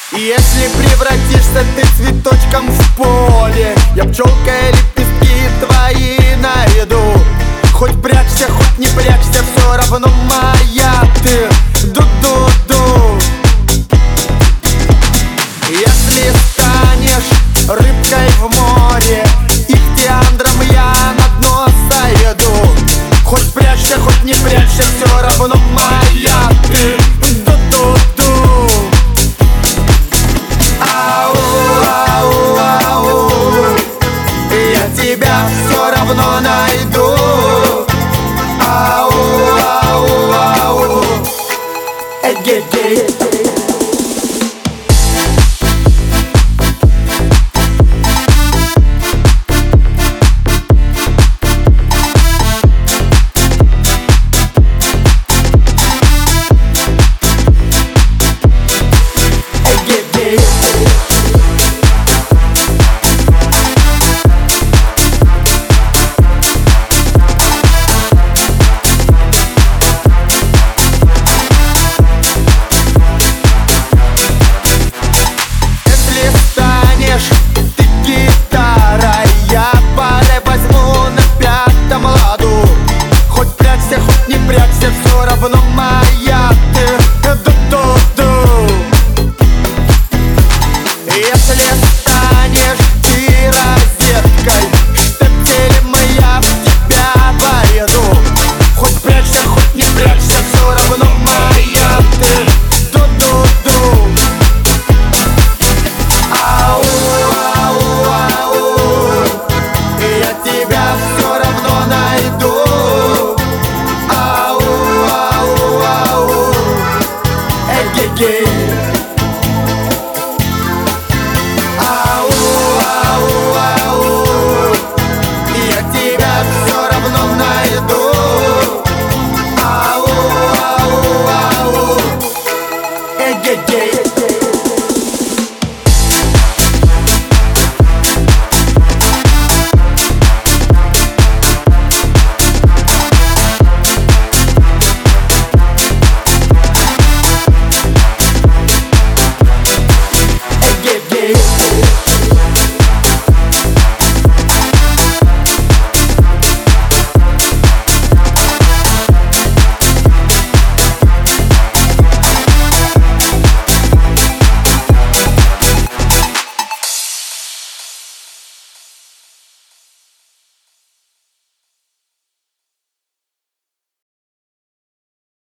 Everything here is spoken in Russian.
Если превратишься ты цветочком в поле, я пчелкой лепестки твои найду. Хоть прячься, хоть не прячься, все равно моя ты. Ду-ду-ду. Если станешь рыбкой в море, ихтиандром я на дно сойду. Хоть прячься, хоть не прячься, все равно моя ты. Ду-ду-ду. Ау, ау, ау, я тебя все равно найду. Ау, ау, ау, эгегей. Все равно моя ты. Ду-ду-ду. Если станешь ты розеткой, штепселем я в тебя войду. Хоть прячься, хоть не прячься, все равно моя ты. Ду-ду-ду. Ау, ау, ау, я тебя все равно найду. Ау, ау, ау, я тебя все равно найду. Ау, ау, ау, эгегей.